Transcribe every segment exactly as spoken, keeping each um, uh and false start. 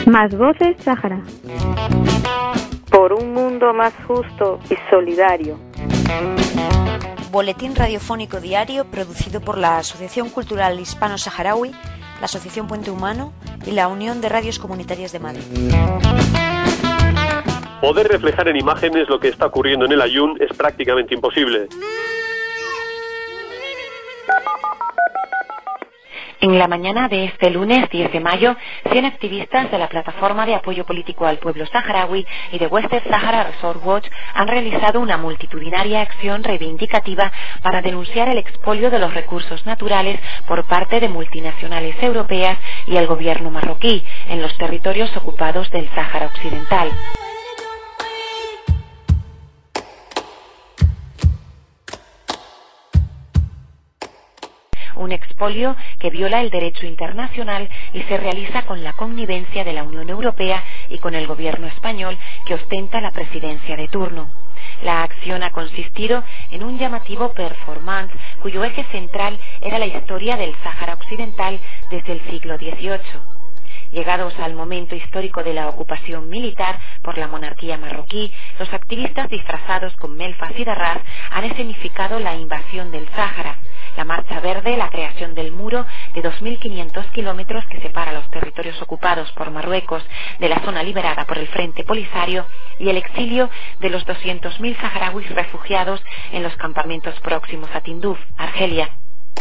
Más voces Sáhara. Por un mundo más justo y solidario. Boletín radiofónico diario producido por la Asociación Cultural Hispano-Saharaui, la Asociación Puente Humano y la Unión de Radios Comunitarias de Madrid. Poder reflejar en imágenes lo que está ocurriendo en el Aaiún es prácticamente imposible. En la mañana de este lunes diez de mayo, cien activistas de la Plataforma de Apoyo Político al Pueblo Saharaui y de Western Sahara Resort Watch han realizado una multitudinaria acción reivindicativa para denunciar el expolio de los recursos naturales por parte de multinacionales europeas y el gobierno marroquí en los territorios ocupados del Sáhara Occidental. Un expolio que viola el derecho internacional y se realiza con la connivencia de la Unión Europea y con el gobierno español que ostenta la presidencia de turno. La acción ha consistido en un llamativo performance cuyo eje central era la historia del Sáhara Occidental desde el siglo dieciocho. Llegados al momento histórico de la ocupación militar por la monarquía marroquí, los activistas disfrazados con melfas y darrás han escenificado la invasión del Sáhara, la Marcha Verde, la creación del muro de dos mil quinientos kilómetros que separa los territorios ocupados por Marruecos de la zona liberada por el Frente Polisario y el exilio de los doscientos mil saharauis refugiados en los campamentos próximos a Tinduf, Argelia.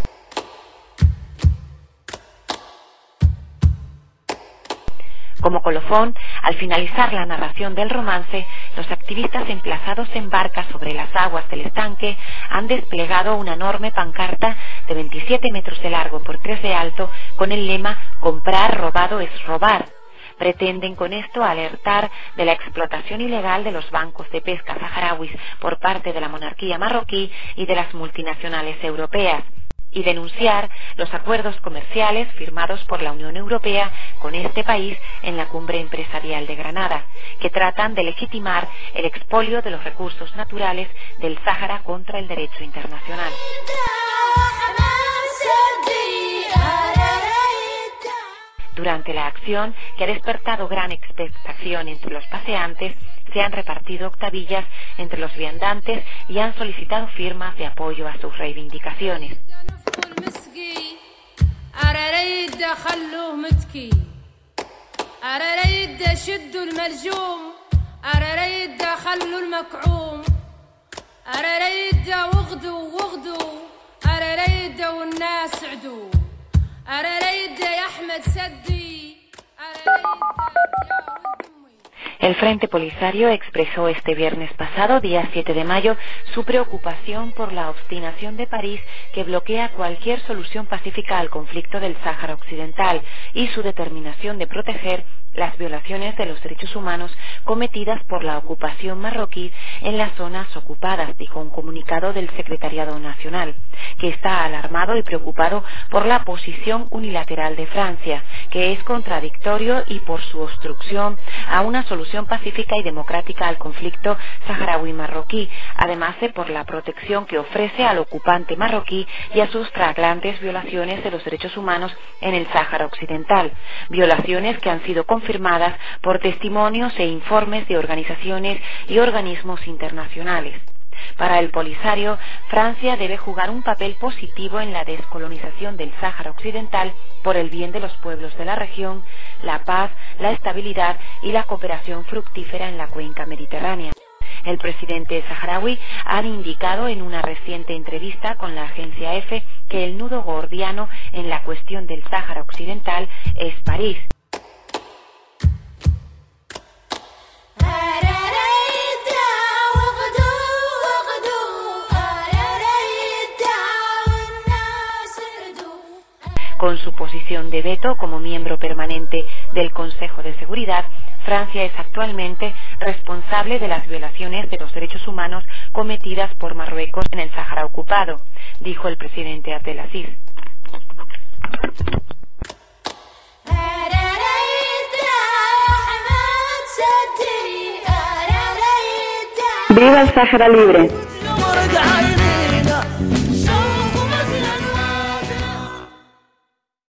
Como colofón, al finalizar la narración del romance, los activistas emplazados en barcas sobre las aguas del estanque han desplegado una enorme pancarta de veintisiete metros de largo por tres de alto con el lema «Comprar robado es robar». Pretenden con esto alertar de la explotación ilegal de los bancos de pesca saharauis por parte de la monarquía marroquí y de las multinacionales europeas, y denunciar los acuerdos comerciales firmados por la Unión Europea con este país en la Cumbre Empresarial de Granada, que tratan de legitimar el expolio de los recursos naturales del Sáhara contra el derecho internacional. Durante la acción, que ha despertado gran expectación entre los paseantes, se han repartido octavillas entre los viandantes y han solicitado firmas de apoyo a sus reivindicaciones. El Frente Polisario expresó este viernes pasado, día siete de mayo, su preocupación por la obstinación de París que bloquea cualquier solución pacífica al conflicto del Sáhara Occidental y su determinación de proteger las violaciones de los derechos humanos cometidas por la ocupación marroquí en las zonas ocupadas, dijo un comunicado del Secretariado Nacional, que está alarmado y preocupado por la posición unilateral de Francia, que es contradictorio y por su obstrucción a una solución pacífica y democrática al conflicto saharaui-marroquí, además de por la protección que ofrece al ocupante marroquí y a sus flagrantes violaciones de los derechos humanos en el Sáhara Occidental, violaciones que han sido confirmadas por testimonios e informes de organizaciones y organismos internacionales. Para el Polisario, Francia debe jugar un papel positivo en la descolonización del Sáhara Occidental por el bien de los pueblos de la región, la paz, la estabilidad y la cooperación fructífera en la cuenca mediterránea. El presidente saharaui ha indicado en una reciente entrevista con la agencia EFE que el nudo gordiano en la cuestión del Sáhara Occidental es París. Con su posición de veto como miembro permanente del Consejo de Seguridad, Francia es actualmente responsable de las violaciones de los derechos humanos cometidas por Marruecos en el Sáhara ocupado, dijo el presidente Abdelaziz. ¡Viva el Sáhara libre!